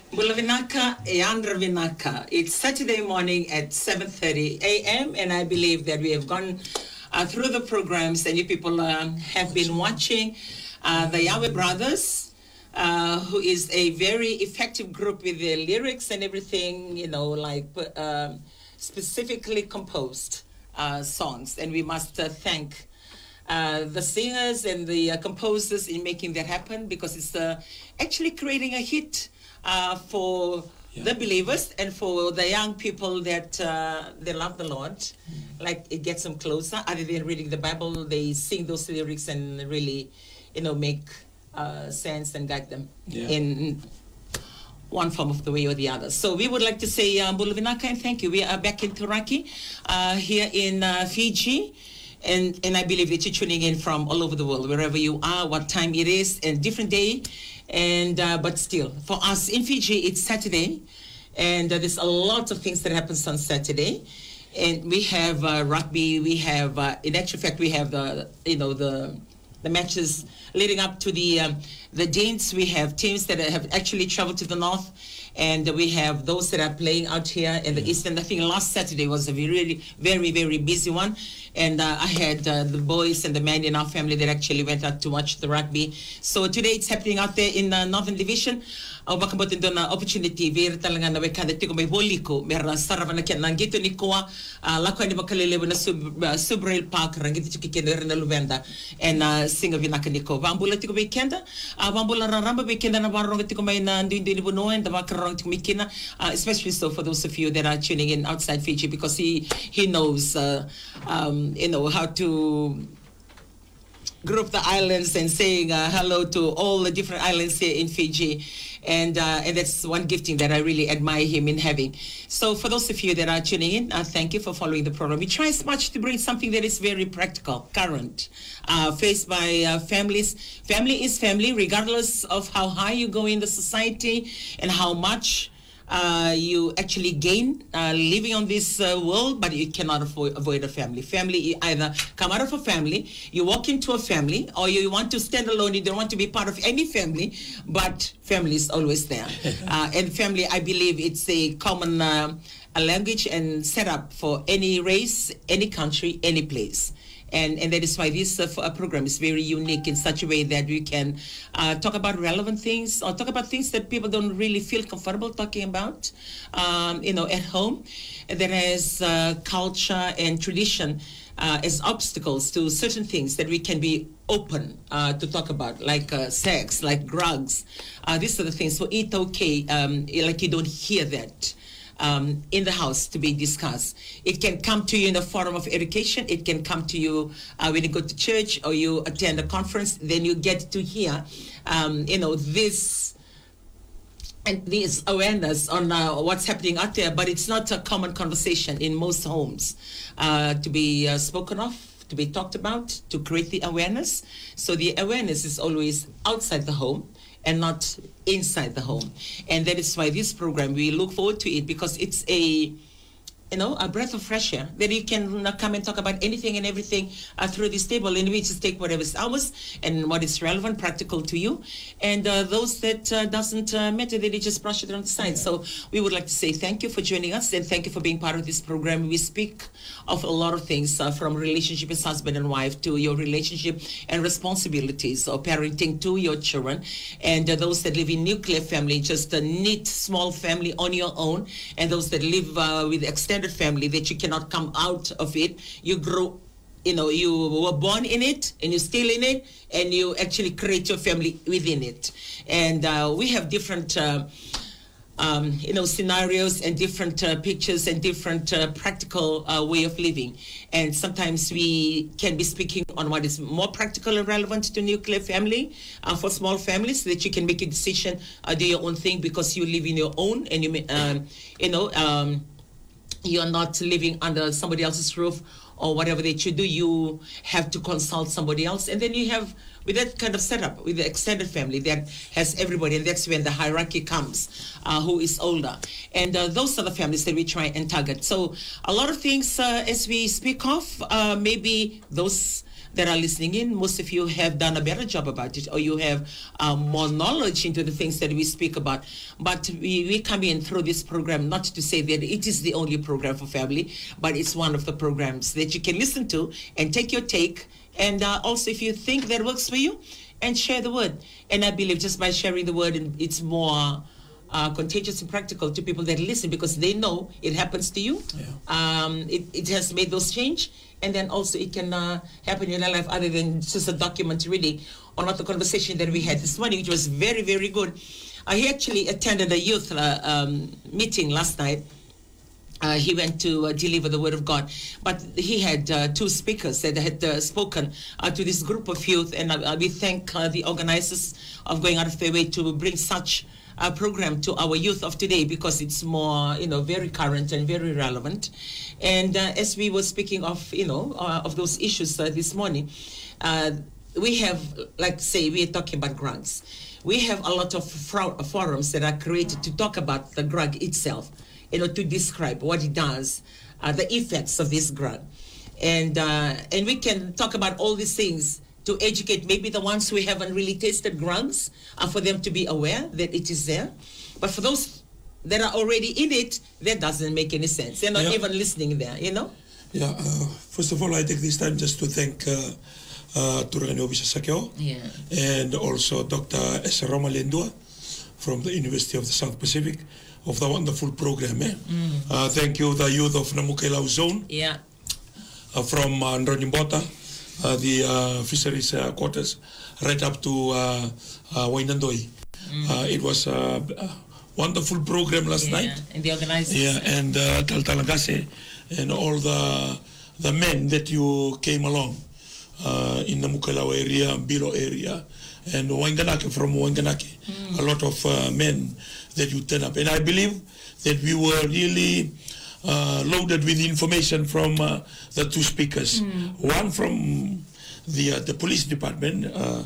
Bulavinaka, Yandravinaka. It's Saturday morning at 7:30 a.m. and I believe that we have gone through the programs and you people have been watching the Yahweh Brothers, who is a very effective group with their lyrics and everything, specifically composed songs. And we must thank the singers and the composers in making that happen, because it's actually creating a hit for the believers and for the young people that they love the Lord. Like, it gets them closer. Other than reading the Bible, they sing those lyrics and really, make sense and guide them in one form of the way or the other. So we would like to say Bulavinaka and thank you. We are back in Turaki, here in Fiji. And I believe that you're tuning in from all over the world, wherever you are, what time it is, and different day. And but still, for us in Fiji, it's Saturday, and there's a lot of things that happens on Saturday. And we have rugby. We have, in actual fact, we have the matches leading up to the Danes. We have teams that have actually traveled to the north, and we have those that are playing out here in the east. And I think last Saturday was a very, very, very busy one. And I had the boys and the men in our family that actually went out to watch the rugby. So today it's happening out there in the Northern Division. Baka mo din doon na opportunity ver talaga na wekanda tiko may boliko mera sarava na kyan nangito ni kuwa lako ni bakalelewa na Subrail Park rangito chikikenera na Luvenda and singa vinaka niko vambula tiko weekenda vambula raramba weekenda na barong tiko may na ndi buno and bakarong tiko mikina, especially so for those of you that are tuning in outside Fiji, because he knows how to group the islands and saying hello to all the different islands here in Fiji. And that's one gifting that I really admire him in having. So for those of you that are tuning in, thank you for following the program. We try as much to bring something that is very practical, current, faced by families. Family is family, regardless of how high you go in the society and how much you actually gain living on this world, but you cannot avoid a family. Family, you either come out of a family, you walk into a family, or you want to stand alone, you don't want to be part of any family, but family is always there. And family, I believe it's a common a language and setup for any race, any country, any place. And that is why this program is very unique in such a way that we can talk about relevant things, or talk about things that people don't really feel comfortable talking about, at home. There is culture and tradition as obstacles to certain things that we can be open to talk about, like sex, like drugs. These are the things. So it's okay, like you don't hear that in the house to be discussed. It can come to you in the form of education. It can come to you when you go to church or you attend a conference. Then you get to hear, this and this awareness on what's happening out there. But it's not a common conversation in most homes to be spoken of, to be talked about, to create the awareness. So the awareness is always outside the home and not inside the home. And that is why this program, we look forward to it, because it's a breath of fresh air that you can come and talk about anything and everything through this table, and we just take whatever's ours and what is relevant, practical to you, and those that doesn't matter, they just brush it on the side. So we would like to say thank you for joining us, and thank you for being part of this program. We speak of a lot of things, from relationship as husband and wife to your relationship and responsibilities, or parenting to your children, and those that live in nuclear family, just a neat small family on your own, and those that live with extended family that you cannot come out of it. You grow, you were born in it and you're still in it, and you actually create your family within it. And we have different scenarios and different pictures and different practical way of living. And sometimes we can be speaking on what is more practical and relevant to nuclear family, for small families, so that you can make a decision, do your own thing, because you live in your own, and you're not living under somebody else's roof or whatever that you do. You have to consult somebody else. And then you have, with that kind of setup, with the extended family that has everybody, and that's when the hierarchy comes, who is older. And those are the families that we try and target. So a lot of things as we speak of, maybe those that are listening in, most of you have done a better job about it, or you have more knowledge into the things that we speak about. But we come in through this program not to say that it is the only program for family, but it's one of the programs that you can listen to and take your take. And also, if you think that works for you, and share the word. And I believe just by sharing the word, it's more contagious and practical to people that listen, because they know it happens to you. Yeah. It has made those change, and then also it can happen in your life other than just a document really, or not the conversation that we had this morning, which was very, very good. He actually attended a youth meeting last night. He went to deliver the word of God, but he had two speakers that had spoken to this group of youth, and we thank the organizers of going out of their way to bring such a program to our youth of today, because it's more, very current and very relevant. And as we were speaking of, of those issues this morning, we have, like say, we are talking about drugs. We have a lot of forums that are created to talk about the drug itself, to describe what it does, the effects of this drug. And we can talk about all these things to educate maybe the ones who haven't really tasted drugs, for them to be aware that it is there. But for those that are already in it, that doesn't make any sense. They're not even listening there, Yeah, first of all, I take this time just to thank Turani Obisasakyo, and also Dr. Esaroma Lendua from the University of the South Pacific, of the wonderful program. Thank you, the youth of Namukelau Zone, from Nronimbota, the fisheries quarters, right up to Wainandoi. It was a wonderful program last night. And the organizers. And Taltalagase, and all the men that you came along in Namukelau area, Bilo area, and Wanganake, from Wanganake. A lot of men that you turn up. And I believe that we were really loaded with information from the two speakers. One from the police department,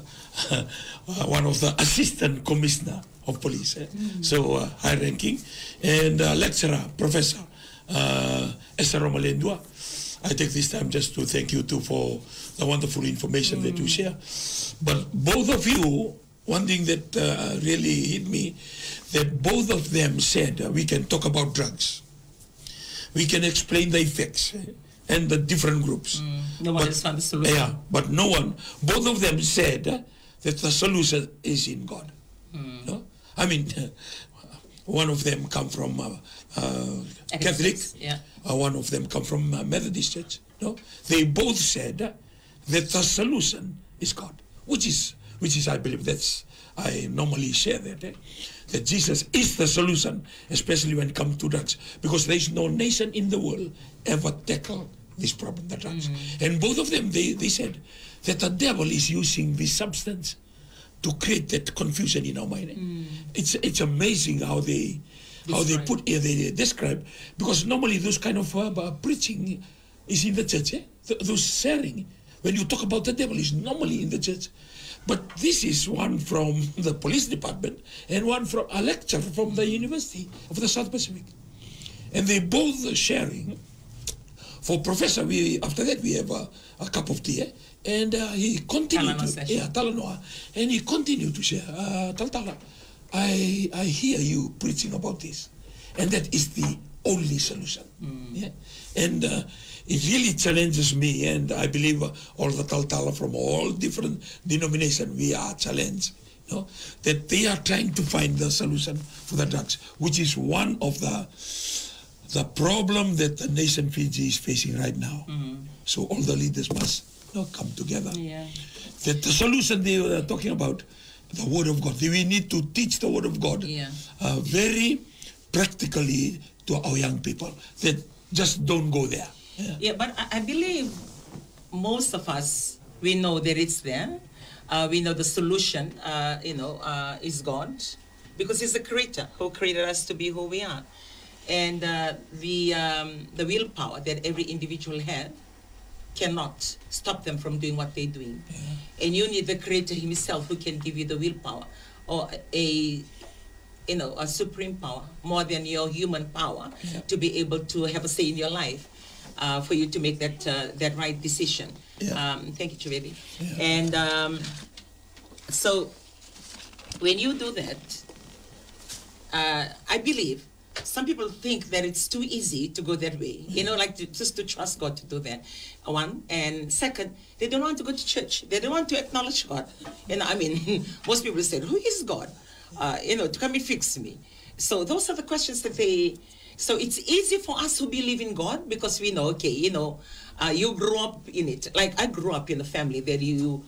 one of the assistant commissioner of police, so high ranking, and lecturer, professor, Esaroma Lendua. I take this time just to thank you too for the wonderful information that you share. But both of you, one thing that really hit me, that both of them said we can talk about drugs. We can explain the effects and the different groups. No one has found the solution. Yeah, but no one, both of them said that the solution is in God. No? I mean, one of them come from Catholic, one of them come from Methodist Church. No? They both said that the solution is God, which is I believe I normally share that Jesus is the solution, especially when it comes to drugs, because there is no nation in the world ever tackled this problem, the drugs. And both of them, they said that the devil is using this substance to create that confusion in our mind. It's amazing how they describe, because normally those kind of preaching is in the church. Those sharing, when you talk about the devil, is normally in the church. But this is one from the police department and one from a lecturer from the University of the South Pacific. And they both sharing. For Professor, after that we have a cup of tea, and he continued Talanoa, and he continued to share. Taltala, I hear you preaching about this, and that is the only solution. And it really challenges me, and I believe all the Taltala from all different denominations, we are challenged, that they are trying to find the solution for the drugs, which is one of the problem that the nation Fiji is facing right now. So all the leaders must come together. That the solution they were talking about, the Word of God, we need to teach the Word of God very practically to our young people, that just don't go there. But I believe most of us, we know that it's there. We know the solution, is God, because He's the Creator who created us to be who we are. And the willpower that every individual has cannot stop them from doing what they're doing. And you need the Creator Himself who can give you the willpower, or a supreme power, more than your human power, to be able to have a say in your life, for you to make that right decision. Thank you, Chubedi. And so when you do that, I believe some people think that it's too easy to go that way, like just to trust God to do that. One, and second, they don't want to go to church. They don't want to acknowledge God. Most people say, who is God? To come and fix me. So those are the questions that so it's easy for us who believe in God because we know, you grew up in it. Like I grew up in a family that you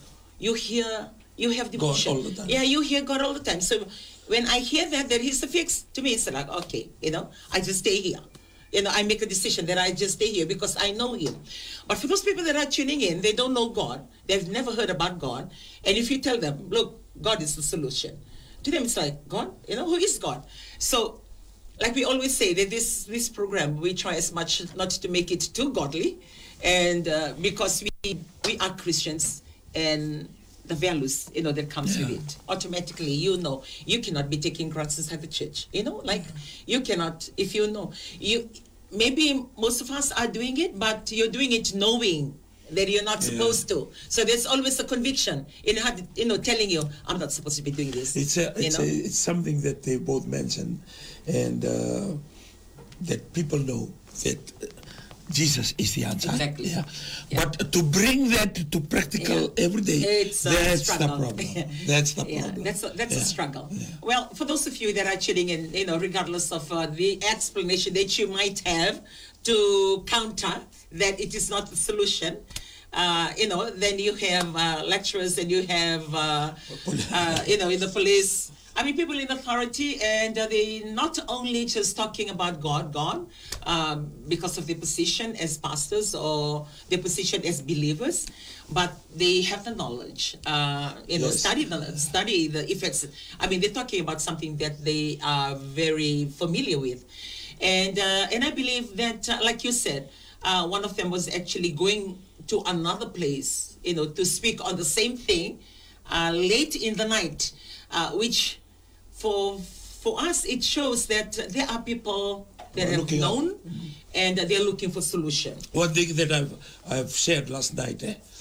have devotion. God all the time. Yeah, you hear God all the time. So when I hear that He's the fix, to me it's like, okay, I just stay here. I make a decision that I just stay here because I know Him. But for those people that are tuning in, they don't know God. They've never heard about God. And if you tell them, look, God is the solution. To them, it's like, God, who is God? So, like we always say, that this program, we try as much not to make it too godly. And because we are Christians and the values, that comes with it. Automatically, you cannot be taking drugs inside the church. You cannot, if maybe most of us are doing it, but you're doing it knowing that you're not supposed to. So there's always a conviction telling you, I'm not supposed to be doing this. It's something that they both mentioned, and that people know that Jesus is the answer. Exactly. But to bring that to practical every day, that's the struggle. problem. That's the problem. That's a struggle. Yeah. Well, for those of you that are tuning in, regardless of the explanation that you might have to counter that it is not the solution, then you have lecturers and you have, in the police. People in authority, and they not only just talking about God, because of their position as pastors or their position as believers, but they have the knowledge, study the effects. They're talking about something that they are very familiar with. And I believe that, like you said, one of them was actually going to another place, to speak on the same thing late in the night, which for us it shows that there are people that have known and they're looking for solution. One thing that I've shared last night,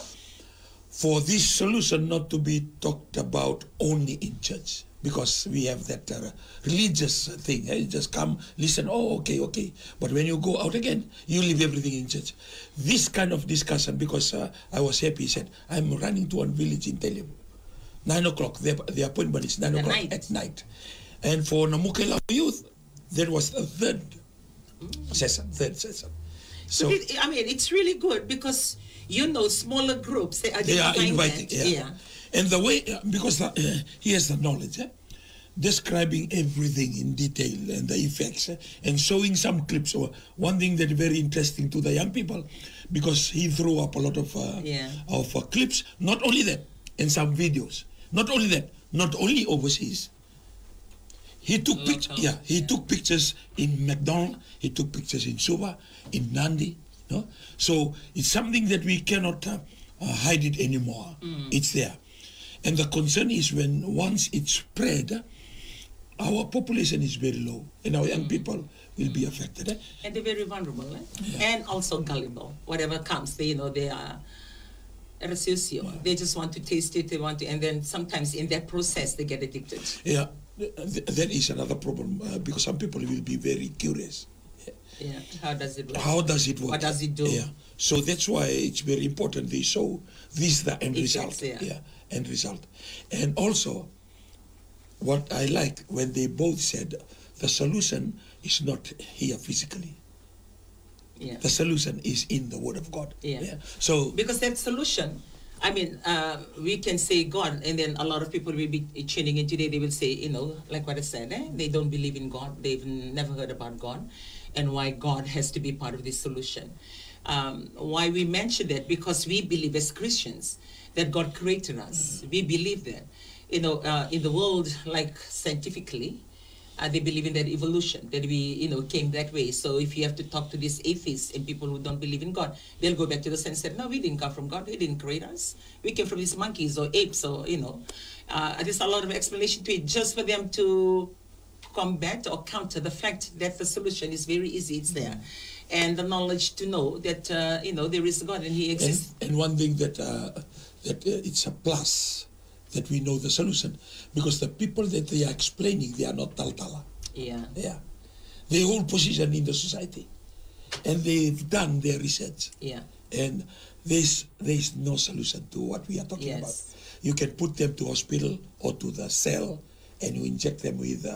for this solution not to be talked about only in church, because we have that religious thing. You just come, listen, okay. But when you go out again, you leave everything in church. This kind of discussion, because I was happy, he said, I'm running to one village in Telem. 9 o'clock, the appointment is 9 o'clock at night. And for Namukela youth, that was the third session. So it's really good because, smaller groups, they are inviting. And the way, because he has the knowledge, describing everything in detail and the effects, and showing some clips. One thing that is very interesting to the young people, because he threw up a lot of clips, not only that, and some videos. Not only that, not only overseas. He took pictures in McDonald, he took pictures in Suva, in Nandi. So it's something that we cannot hide it anymore. It's there. And the concern is once it's spread, our population is very low, and our young people will be affected. And they're very vulnerable, and also gullible. Whatever comes, they are They just want to taste it, and then sometimes in that process they get addicted. Yeah, that is another problem, because some people will be very curious. Yeah, how does it work? What does it do? Yeah, so that's why it's very important they show this the end result. End result. And also, what I like when they both said the solution is not here physically. Yeah. The solution is in the Word of God. Yeah. So because that solution, we can say God, and then a lot of people will be tuning in today. They will say, like what I said, they don't believe in God. They've never heard about God, and why God has to be part of this solution. Why we mention that? Because we believe as Christians that God created us. We believe that, in the world, like scientifically. They believe in that evolution, that we, came that way. So if you have to talk to these atheists and people who don't believe in God, they'll go back to the sense that, no, we didn't come from God. He didn't create us. We came from these monkeys or apes or, there's a lot of explanation to it just for them to combat or counter the fact that the solution is very easy. It's there. and the knowledge to know that, there is God and He exists. And one thing that it's a plus that we know the solution, because the people that they are explaining, they are not taltala. Yeah. Yeah. They hold position in the society, and they've done their research. Yeah. And there's no solution to what we are talking about. You can put them to hospital or to the cell, and you inject them with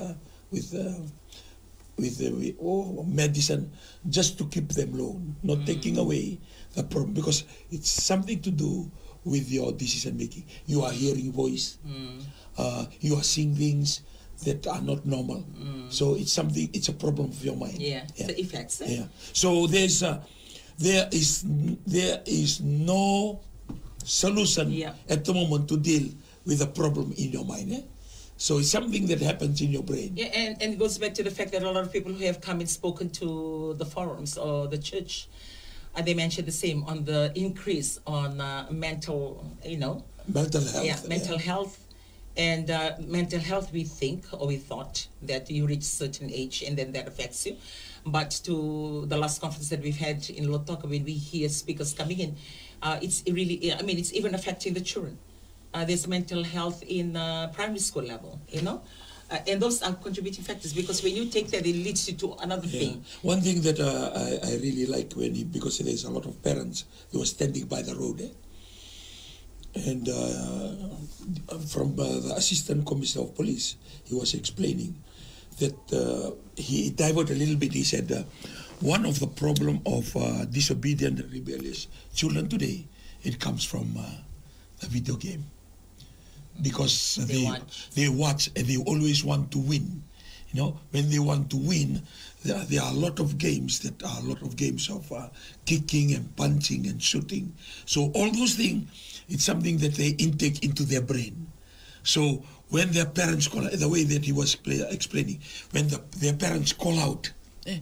medicine just to keep them low, not taking away the problem, because it's something to do with your decision making. You are hearing voice, you are seeing things that are not normal. So it's a problem of your mind. Yeah. The effects. Yeah. So there is no solution at the moment to deal with a problem in your mind. So it's something that happens in your brain. Yeah, and it goes back to the fact that a lot of people who have come and spoken to the forums or the church, they mentioned the same on the increase on mental health. Yeah, mental health. And mental health, we think or we thought that you reach a certain age and then that affects you. But to the last conference that we've had in Lotoka, when we hear speakers coming in, it's really, it's even affecting the children. There's mental health in primary school level, and those are contributing factors, because when you take that, it leads you to another thing. One thing that I really like because there's a lot of parents who were standing by the road, and from the Assistant Commissioner of Police, he was explaining that he diverted a little bit. He said one of the problem of disobedient and rebellious children today, it comes from the video game, because they watch and they always want to win. When they want to win, there are a lot of games of kicking and punching and shooting. So all those things, it's something that they intake into their brain. So when their parents call, the way that he was explaining, when their parents call out,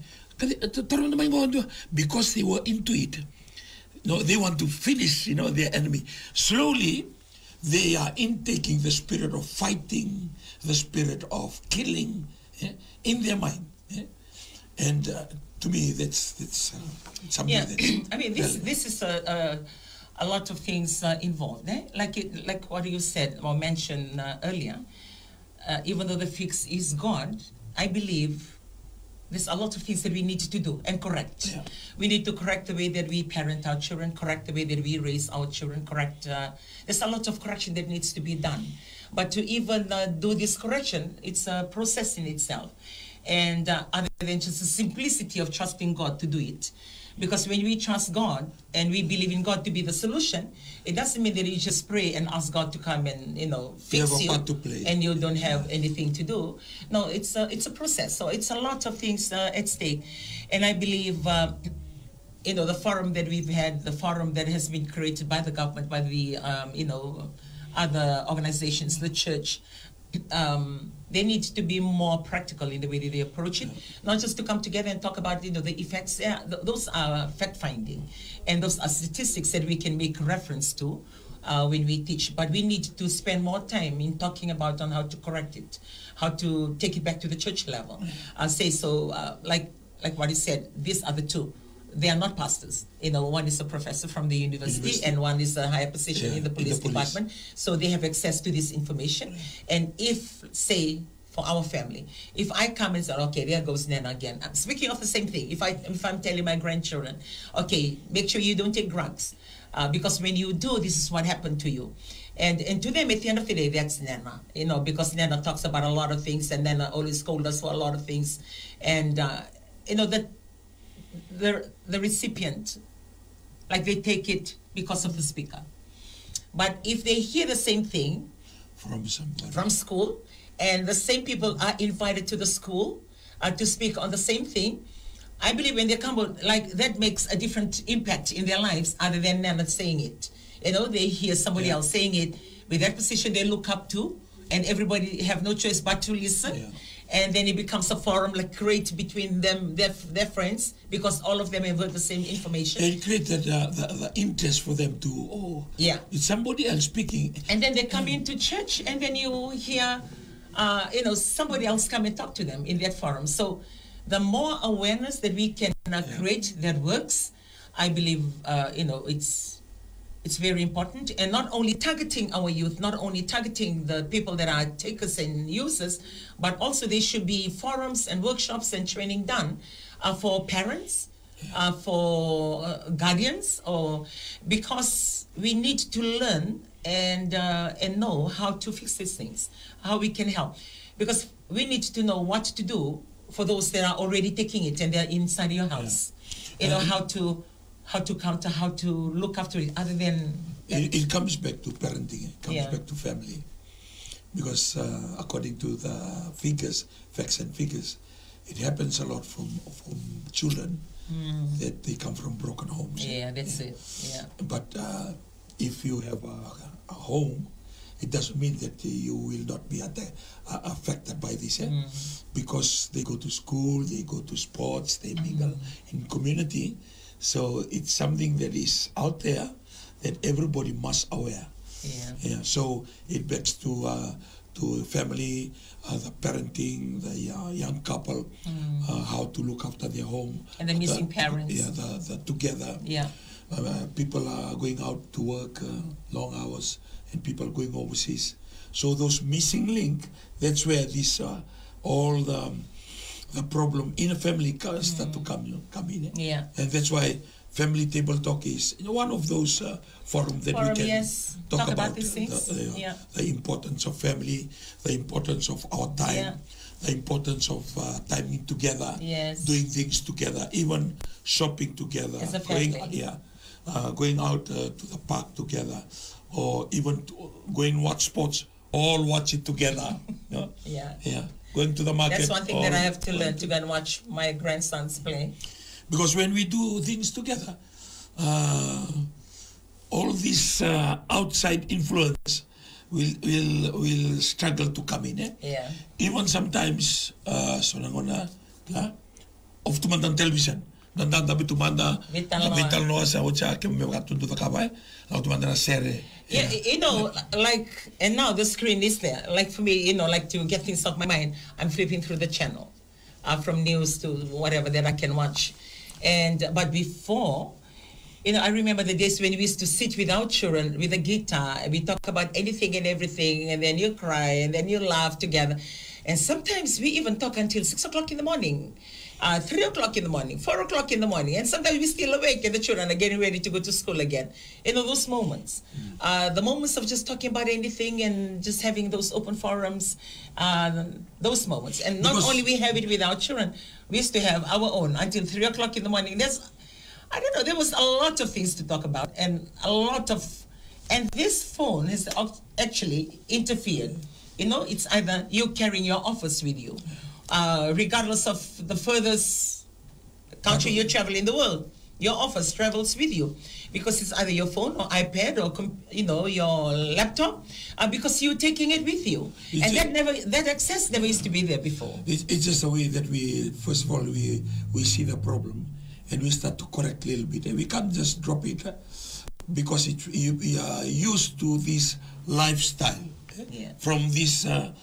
because they were into it, they want to finish, their enemy. Slowly, they are intaking the spirit of fighting, the spirit of killing in their mind. And to me, that's something that... this is a lot of things involved. Like what you said or mentioned earlier, even though the fix is God, I believe there's a lot of things that we need to do and correct. Yeah. We need to correct the way that we parent our children, correct the way that we raise our children, there's a lot of correction that needs to be done. But to even do this correction, it's a process in itself. And other than just the simplicity of trusting God to do it. Because when we trust God and we believe in God to be the solution, it doesn't mean that you just pray and ask God to come and fix you and you don't have anything to do. No, it's a process. So it's a lot of things at stake, and I believe the forum that we've had, the forum that has been created by the government, by the other organizations, the church. They need to be more practical in the way that they approach it, not just to come together and talk about the effects. Those are fact-finding, and those are statistics that we can make reference to when we teach. But we need to spend more time in talking about on how to correct it, how to take it back to the church level. I'll say so, like what he said. These are the two. They are not pastors. One is a professor from the university and one is a higher position in the police department. So they have access to this information. And if, say, for our family, if I come and say, okay, there goes Nana again. I'm speaking of the same thing. If I'm telling my grandchildren, okay, make sure you don't take drugs. Because when you do, this is what happened to you. And to them, at the end of the day, that's Nana. Because Nana talks about a lot of things and Nana always scolds us for a lot of things. And, that the recipient, like they take it because of the speaker. But if they hear the same thing from school, and the same people are invited to the school to speak on the same thing, I believe when they come out, like that makes a different impact in their lives other than Nana saying it. They hear somebody else saying it with that position they look up to, and everybody have no choice but to listen. Yeah. And then it becomes a forum like create between them, their friends, because all of them have heard the same information. And created the interest for them to, it's somebody else speaking. And then they come into church and then you hear, somebody else come and talk to them in that forum. So the more awareness that we can create that works, I believe, it's very important. And not only targeting our youth, not only targeting the people that are takers and users, but also there should be forums and workshops and training done for parents, for guardians, because we need to learn and know how to fix these things, how we can help. Because we need to know what to do for those that are already taking it and they're inside your house. You know, how to counter, how to look after it, other than... It comes back to parenting, it comes back to family. Because according to the figures, facts and figures, it happens a lot from children that they come from broken homes. Yeah, that's it, yeah. But if you have a home, it doesn't mean that you will not be affected by this, because they go to school, they go to sports, they mingle in community. So it's something that is out there that everybody must aware. Yeah. So it backs to family, the parenting, the young couple, how to look after their home. And the missing parents. Yeah, the together. Yeah. People are going out to work long hours, and people going overseas. So those missing link, that's where this all the problem in a family start to come in. Yeah. And that's why Family Table Talk is one of those forums that we can talk about these things. The importance of family, the importance of our time, the importance of timing together, doing things together, even shopping together, as a family. Going out to the park together, or even going watch sports, all watch it together. Going to the market. That's one thing that I have to learn, to go and watch my grandsons play. Because when we do things together, all this outside influence will struggle to come in. Even sometimes, of tumandang television, nandang tabi tumanda vital noa sa ocha ke me gatun tu takabay, na tumanda na serie. Yeah, you know, like, and now the screen is there. Like for me, you know, like to get things off my mind, I'm flipping through the channel, from news to whatever that I can watch. But before, you know, I remember the days when we used to sit with our children with a guitar, and we talk about anything and everything, and then you cry, and then you laugh together. And sometimes we even talk until 6 o'clock in the morning. 3 o'clock in the morning, 4 o'clock in the morning, and sometimes we're still awake and the children are getting ready to go to school again. You know, those moments. The moments of just talking about anything and just having those open forums, those moments. And not only we have it with our children, we used to have our own until 3 o'clock in the morning. I don't know, there was a lot of things to talk about, and and this phone has actually interfered. You know, it's either you carrying your office with you, regardless of the furthest country you travel in the world, your office travels with you, because it's either your phone or iPad or your laptop, because you're taking it with you, and that access never used to be there before. It's just a way that we first of all we see the problem and we start to correct a little bit, and we can't just drop it because we are used to this lifestyle from this